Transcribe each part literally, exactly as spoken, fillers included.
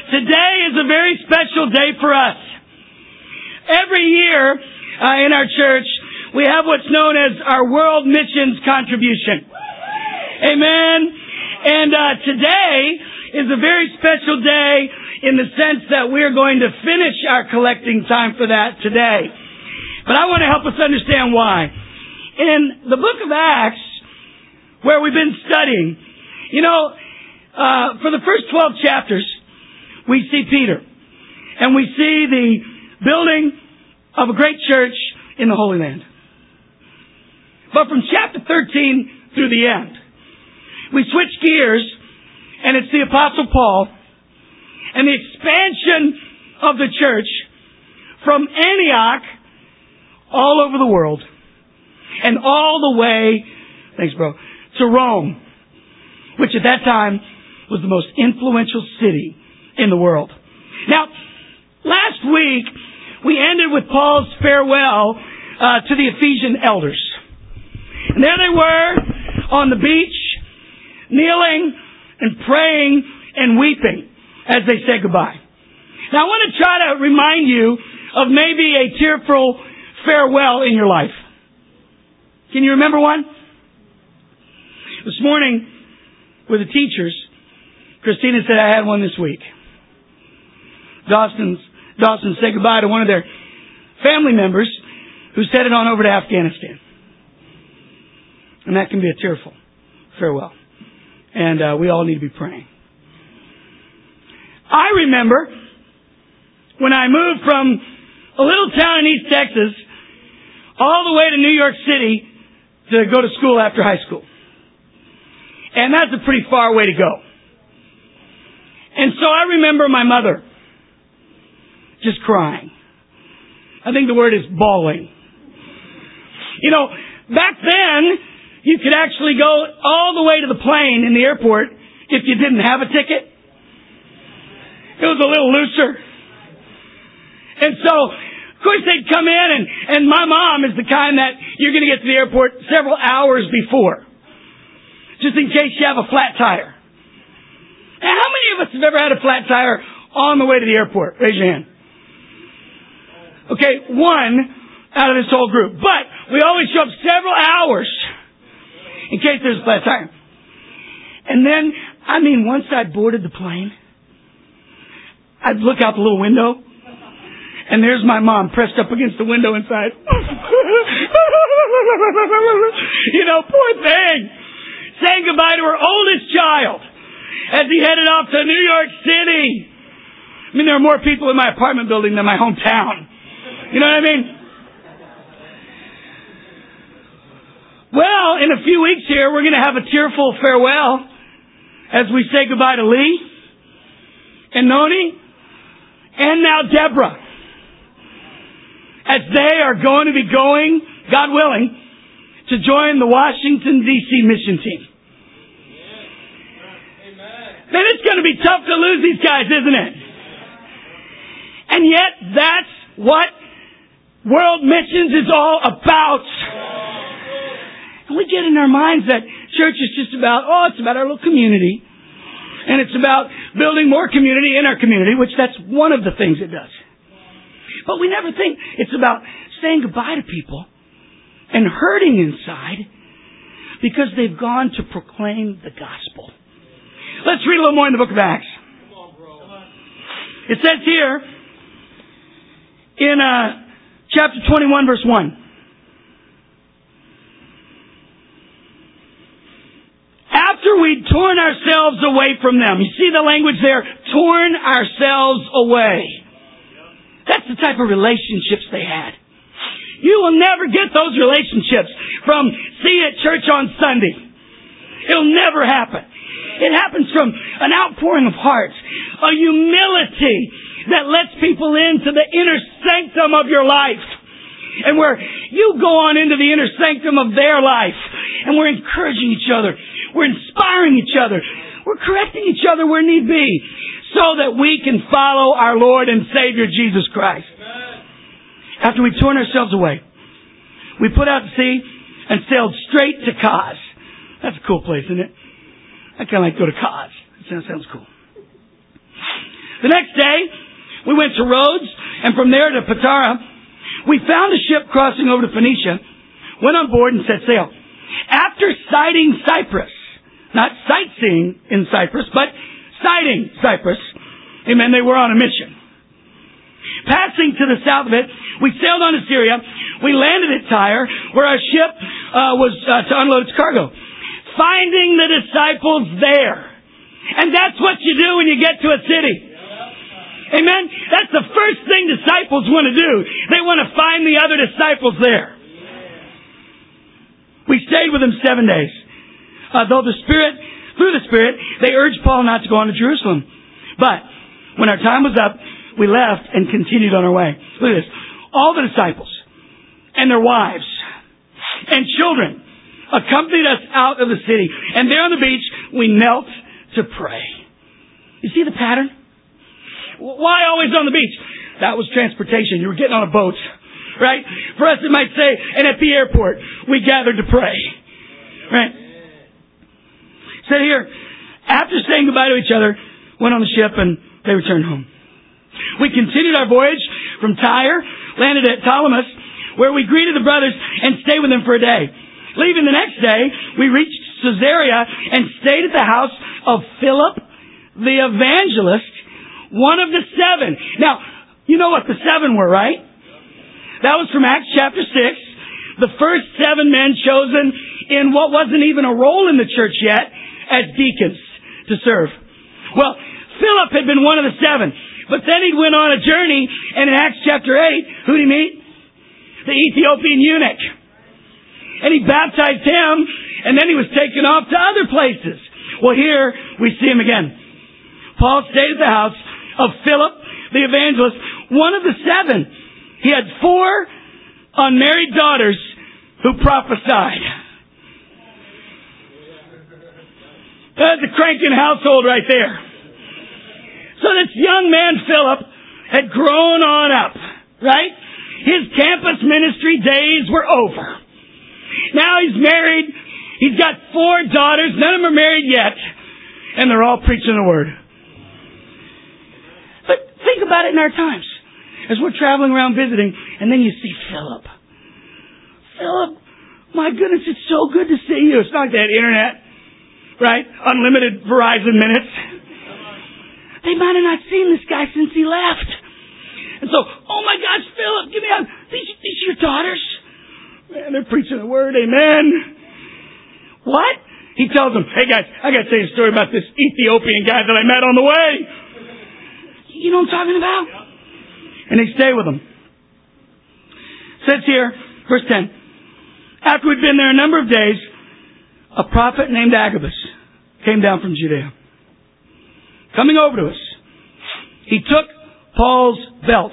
Today is a very special day for us. Every year uh, in our church, we have what's known as our World Missions Contribution. Amen. And uh, today is a very special day in the sense that we're going to finish our collecting time for that today. But I want to help us understand why. In the book of Acts, where we've been studying, you know, uh, for the first twelve chapters, we see Peter. And we see the building of a great church in the Holy Land. But from chapter thirteen through the end, we switch gears, and it's the Apostle Paul and the expansion of the church from Antioch all over the world and all the way, thanks bro, to Rome, which at that time was the most influential city in the world. Now, last week, we ended with Paul's farewell uh, to the Ephesian elders. And there they were on the beach, kneeling and praying and weeping as they said goodbye. Now, I want to try to remind you of maybe a tearful farewell in your life. Can you remember one? This morning, with the teachers, Christina said I had one this week. Dawson's, Dawson said goodbye to one of their family members who's headed on over to Afghanistan. And that can be a tearful farewell. And uh, we all need to be praying. I remember when I moved from a little town in East Texas all the way to New York City to go to school after high school. And that's a pretty far way to go. And so I remember my mother just crying. I think the word is bawling. You know, back then, you could actually go all the way to the plane in the airport if you didn't have a ticket. It was a little looser. And so, of course, they'd come in, and, and my mom is the kind that you're going to get to the airport several hours before, just in case you have a flat tire. And how many of us have ever had a flat tire on the way to the airport? Raise your hand. Okay, one out of this whole group. But we always show up several hours in case there's a flat tire. And then, I mean, once I boarded the plane, I'd look out the little window, and there's my mom pressed up against the window inside. You know, poor thing. Saying goodbye to her oldest child as he headed off to New York City. I mean, there are more people in my apartment building than my hometown. You know what I mean? Well, in a few weeks here, we're going to have a tearful farewell as we say goodbye to Lee and Noni and now Deborah, as they are going to be going, God willing, to join the Washington, D C mission team. Man, it's going to be tough to lose these guys, isn't it? And yet, that's what World Missions is all about. And we get in our minds that church is just about, oh, it's about our little community. And it's about building more community in our community, which that's one of the things it does. But we never think it's about saying goodbye to people and hurting inside because they've gone to proclaim the gospel. Let's read a little more in the book of Acts. It says here in uh, chapter twenty-one, verse one. After we'd torn ourselves away from them. You see the language there? Torn ourselves away. That's the type of relationships they had. You will never get those relationships from see you at church on Sunday. It'll never happen. It happens from an outpouring of hearts, a humility that lets people into the inner sanctum of your life. And where you go on into the inner sanctum of their life. And we're encouraging each other. We're inspiring each other. We're correcting each other where need be. So that we can follow our Lord and Savior Jesus Christ. After we torn ourselves away, we put out to sea and sailed straight to Kos. That's a cool place, isn't it? I kind of like to go to Kos. That sounds cool. The next day, we went to Rhodes, and from there to Patara. We found a ship crossing over to Phoenicia, went on board and set sail. After sighting Cyprus, not sightseeing in Cyprus, but sighting Cyprus, amen, they were on a mission. Passing to the south of it, we sailed on to Syria. We landed at Tyre, where our ship uh, was uh, to unload its cargo. Finding the disciples there. And that's what you do when you get to a city. Amen? That's the first thing disciples want to do. They want to find the other disciples there. We stayed with them seven days. Uh, though the Spirit, through the Spirit, they urged Paul not to go on to Jerusalem. But when our time was up, we left and continued on our way. Look at this. All the disciples and their wives and children accompanied us out of the city. And there on the beach, we knelt to pray. You see the pattern? Why always on the beach? That was transportation. You were getting on a boat. Right? For us, it might say, and at the airport, we gathered to pray. Right? Said here, after saying goodbye to each other, went on the ship and they returned home. We continued our voyage from Tyre, landed at Ptolemais, where we greeted the brothers and stayed with them for a day. Leaving the next day, we reached Caesarea and stayed at the house of Philip the evangelist, one of the seven. Now, you know what the seven were, right? That was from Acts chapter six. The first seven men chosen in what wasn't even a role in the church yet as deacons to serve. Well, Philip had been one of the seven. But then he went on a journey, and in Acts chapter eight, who did he meet? The Ethiopian eunuch. And he baptized him, and then he was taken off to other places. Well, here we see him again. Paul stayed at the house of Philip the evangelist, one of the seven. He had four unmarried daughters who prophesied. That's a cranking household right there. So this young man, Philip, had grown on up, right? His campus ministry days were over. Now he's married. He's got four daughters. None of them are married yet. And they're all preaching the word. But think about it in our times. As we're traveling around visiting, and then you see Philip. Philip, my goodness, it's so good to see you. It's not that internet, right? Unlimited Verizon minutes. They might have not seen this guy since he left. And so, oh my gosh, Philip, give me a, these, these are your daughters? Man, they're preaching the word, amen. What? He tells them, hey guys, I got to tell you a story about this Ethiopian guy that I met on the way. You know what I'm talking about? And they stay with him. It says here, verse ten, after we'd been there a number of days, a prophet named Agabus came down from Judea. Coming over to us, he took Paul's belt,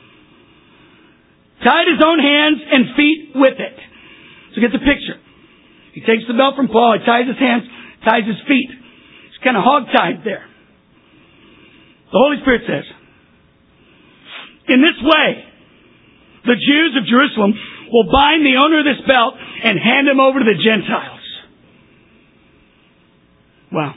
tied his own hands and feet with it. So get the picture. He takes the belt from Paul, he ties his hands, ties his feet. He's kind of hog-tied there. The Holy Spirit says, in this way, the Jews of Jerusalem will bind the owner of this belt and hand him over to the Gentiles. Wow.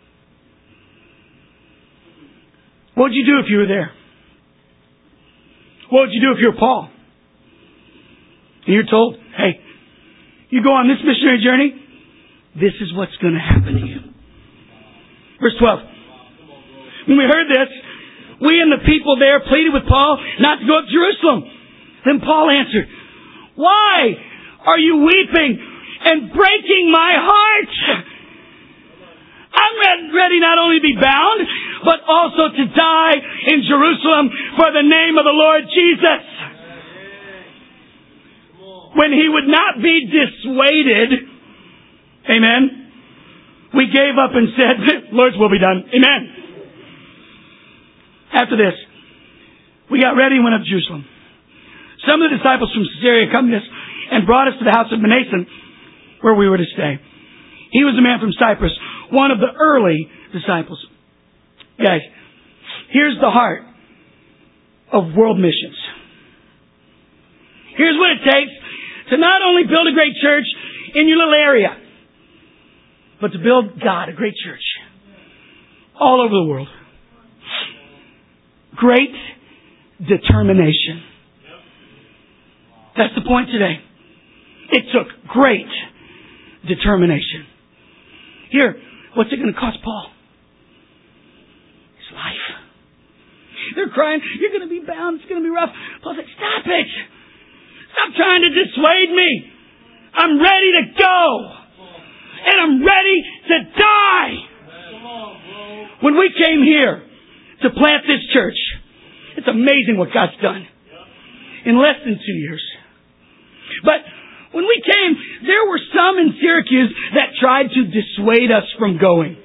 What would you do if you were there? What would you do if you were Paul? And you're told, hey, you go on this missionary journey, this is what's going to happen to you. Verse twelve. When we heard this, we and the people there pleaded with Paul not to go up to Jerusalem. Then Paul answered, why are you weeping and breaking my heart? I'm ready not only to be bound, but also to die in Jerusalem for the name of the Lord Jesus. When he would not be dissuaded, amen, we gave up and said, Lord's will be done. Amen. After this, we got ready and went up to Jerusalem. Some of the disciples from Caesarea accompanied us and brought us to the house of Manason, where we were to stay. He was a man from Cyprus, one of the early disciples. Guys, here's the heart of world missions. Here's what it takes to not only build a great church in your little area, but to build God, a great church, all over the world. great determination. That's the point today. It took great determination. Here, what's it going to cost Paul? His life. They're crying, you're going to be bound, it's going to be rough. Paul's like, stop it. Stop trying to dissuade me. I'm ready to go. And I'm ready to die. When we came here to plant this church, it's amazing what God's done in less than two years. But when we came, there were some in Syracuse that tried to dissuade us from going.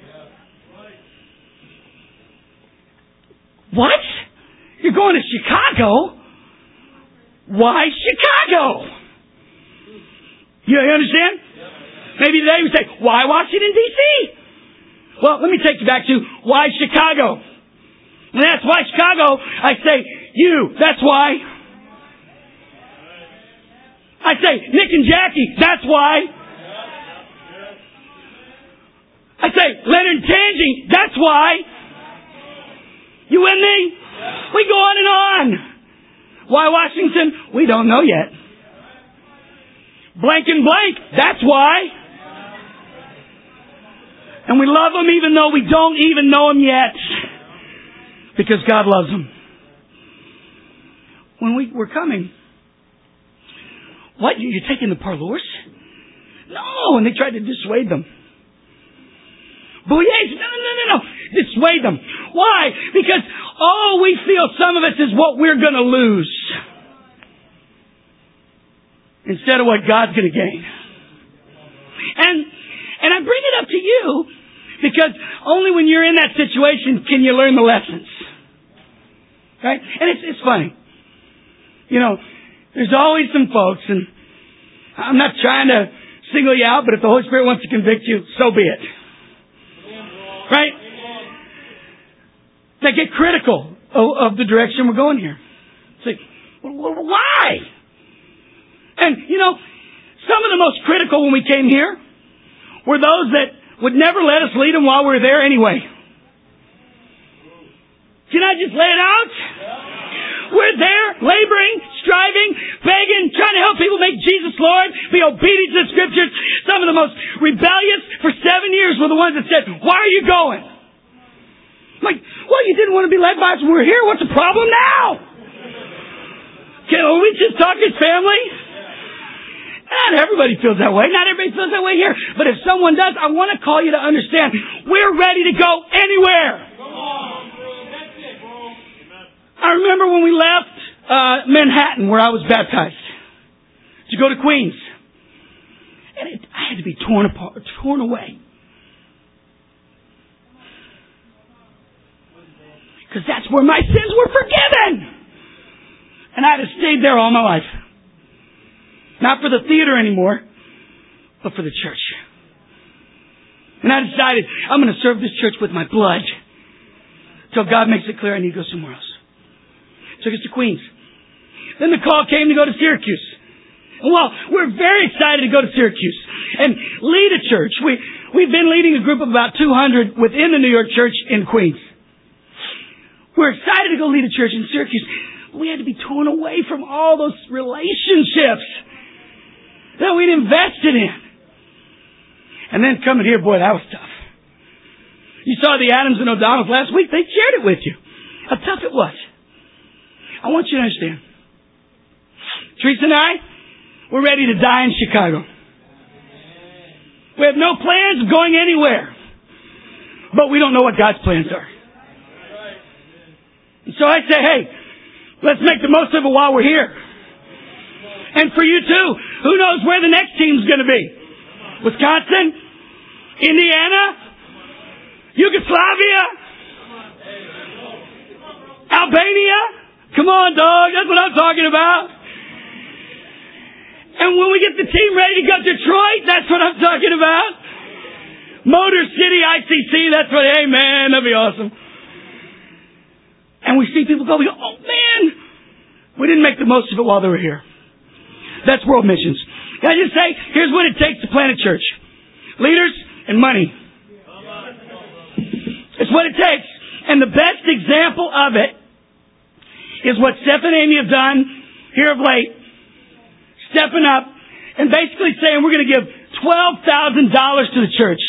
What? You're going to Chicago? Why Chicago? You understand? Maybe they would say, why Washington, D C? Well, let me take you back to why Chicago? And that's why Chicago. I say, you, that's why. I say, Nick and Jackie, that's why. I say, Leonard and Tangy, that's why. You with me? We go on and on. Why Washington? We don't know yet. Blank and blank, that's why. And we love them even though we don't even know them yet. Because God loves them. When we were coming, what, you're taking the parlors? No, and they tried to dissuade them. Bouillages, no, no, no, no, dissuade them. Why? Because all we feel, some of us, is what we're going to lose. Instead of what God's going to gain. And, and I bring it up to you because only when you're in that situation can you learn the lessons. Right? And it's, it's funny. You know, there's always some folks, and I'm not trying to single you out, but if the Holy Spirit wants to convict you, so be it. Right? That get critical of, of the direction we're going here. It's like, well, why? And, you know, some of the most critical when we came here were those that would never let us lead them while we were there anyway. Can I just lay it out? We're there, laboring, striving, begging, trying to help people make Jesus Lord, be obedient to the Scriptures. Some of the most rebellious for seven years were the ones that said, why are you going? I'm like, well, you didn't want to be led by us when we were here. What's the problem now? Can we just talk as family? Not everybody feels that way. Not everybody feels that way here. But if someone does, I want to call you to understand, we're ready to go anywhere. Come on, bro. That's it, bro. I remember when we left uh, Manhattan, where I was baptized, to go to Queens. And it, I had to be torn apart, torn away. Because that's where my sins were forgiven. And I'd have stayed there all my life. Not for the theater anymore, but for the church. And I decided, I'm going to serve this church with my blood. Till God makes it clear I need to go somewhere else. Took us to Queens. Then the call came to go to Syracuse. And well, we're very excited to go to Syracuse and lead a church. We, we've been leading a group of about two hundred within the New York church in Queens. We're excited to go lead a church in Syracuse. We had to be torn away from all those relationships that we'd invested in. And then coming here, boy, that was tough. You saw the Adams and O'Donnells last week. They shared it with you. How tough it was. I want you to understand. Teresa and I, we're ready to die in Chicago. We have no plans of going anywhere. But we don't know what God's plans are. And so I say, hey, let's make the most of it while we're here. And for you too, who knows where the next team's going to be? Wisconsin? Indiana? Yugoslavia? Albania? Come on, dog. That's what I'm talking about. And when we get the team ready to go to Detroit, that's what I'm talking about. Motor City, I C C, that's what, hey man, that'd be awesome. And we see people go, we go, oh man, we didn't make the most of it while they were here. That's world missions. Can I just say, here's what it takes to plant a church. Leaders and money. It's what it takes. And the best example of it is what Steph and Amy have done here of late. Stepping up and basically saying we're going to give twelve thousand dollars to the church.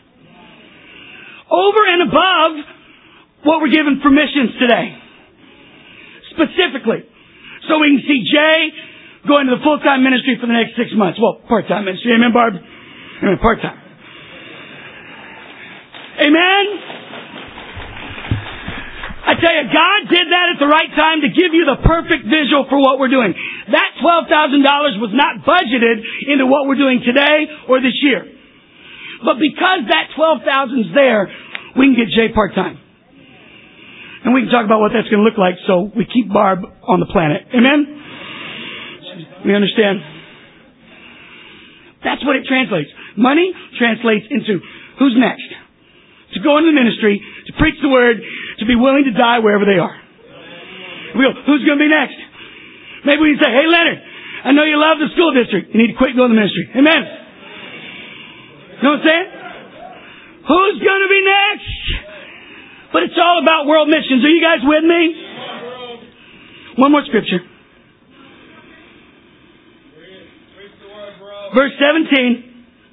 Over and above what we're giving for missions today. Specifically. So we can see Jay going to the full-time ministry for the next six months. Well, part-time ministry. Amen, Barb? Amen, part-time. Amen? I tell you, God did that at the right time to give you the perfect visual for what we're doing. That twelve thousand dollars was not budgeted into what we're doing today or this year. But because that twelve thousand dollars is there, we can get Jay part-time. And we can talk about what that's going to look like so we keep Barb on the planet. Amen? We understand? That's what it translates. Money translates into who's next. To go into the ministry, to preach the word, to be willing to die wherever they are. We go, who's going to be next? Maybe we can say, hey Leonard, I know you love the school district. You need to quit going to the ministry. Amen? You know what I'm saying? Who's going to be next? But it's all about world missions. Are you guys with me? One more scripture. Verse seventeen.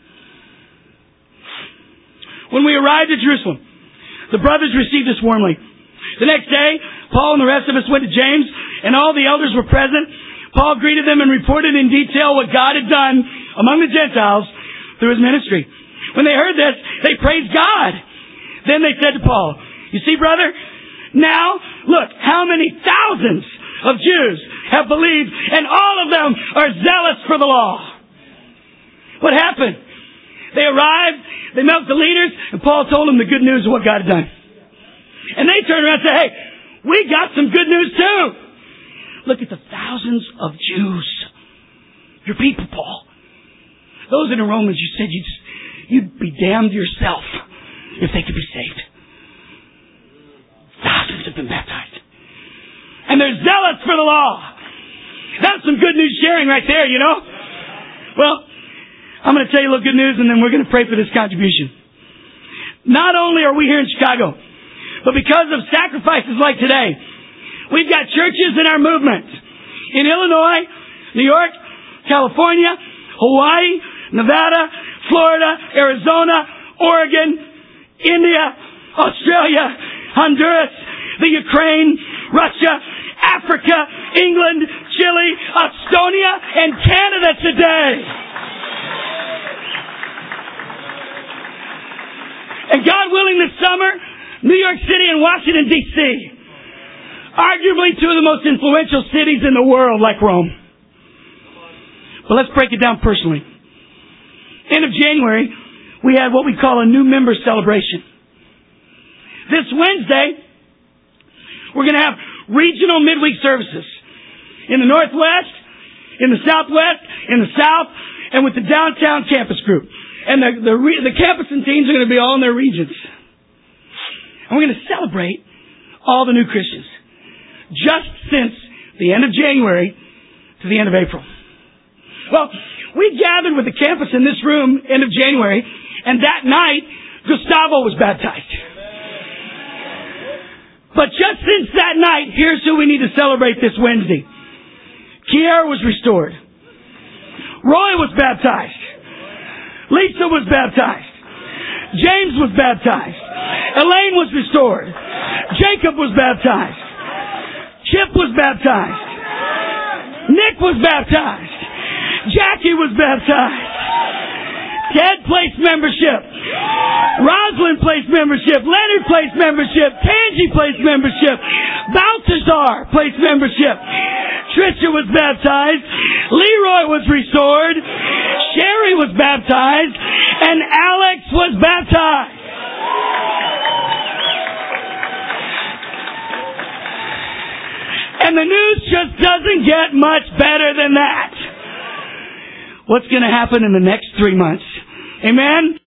When we arrived at Jerusalem, the brothers received us warmly. The next day, Paul and the rest of us went to James, and all the elders were present. Paul greeted them and reported in detail what God had done among the Gentiles through his ministry. When they heard this, they praised God. Then they said to Paul, you see, brother, now, look, how many thousands of Jews have believed, and all of them are zealous for the law. What happened? They arrived, they met with the leaders, and Paul told them the good news of what God had done. And they turned around and said, hey, we got some good news too. Look at the thousands of Jews. Your people, Paul. Those in the Romans, you said you'd, you'd be damned yourself if they could be saved. Thousands have been baptized. And they're zealous for the law. That's some good news sharing right there, you know. Well, I'm going to tell you a little good news, and then we're going to pray for this contribution. Not only are we here in Chicago, but because of sacrifices like today, we've got churches in our movement in Illinois, New York, California, Hawaii, Nevada, Florida, Arizona, Oregon, India, Australia, Honduras, the Ukraine, Russia, Africa, England, Chile, Estonia, and Canada today. And God willing, this summer, New York City and Washington, D C Arguably two of the most influential cities in the world, like Rome. But let's break it down personally. End of January, we had what we call a new member celebration. This Wednesday, we're going to have regional midweek services in the Northwest, in the Southwest, in the South, and with the downtown campus group. And the, the, the campus and teams are going to be all in their regions. And we're going to celebrate all the new Christians. Just since the end of January to the end of April. Well, we gathered with the campus in this room end of January, and that night, Gustavo was baptized. But just since that night, here's who we need to celebrate this Wednesday. Kiara was restored. Roy was baptized. Lisa was baptized. James was baptized. Elaine was restored. Jacob was baptized. Chip was baptized. Nick was baptized. Jackie was baptized. Ted placed membership. Rosalind placed membership. Leonard placed membership. Tangi placed membership. Balthazar placed membership. Trisha was baptized. Leroy was restored. Sherry was baptized. And Alex was baptized. And the news just doesn't get much better than that. What's going to happen in the next three months? Amen?